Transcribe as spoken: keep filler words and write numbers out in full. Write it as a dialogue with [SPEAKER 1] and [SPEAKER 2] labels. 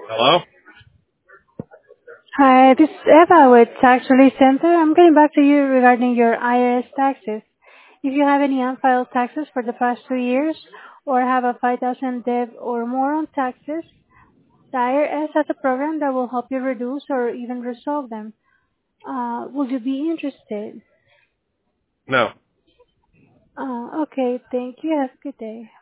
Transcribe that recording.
[SPEAKER 1] Hello?
[SPEAKER 2] Hi, this is Eva with Tax Relief Center. I'm getting back to you regarding your I R S taxes. If you have any unfiled taxes for the past two years or have a five thousand debt or more on taxes, the I R S has a program that will help you reduce or even resolve them. Uh, would you be interested?
[SPEAKER 1] No.
[SPEAKER 2] Uh, okay, thank you. Have a good day.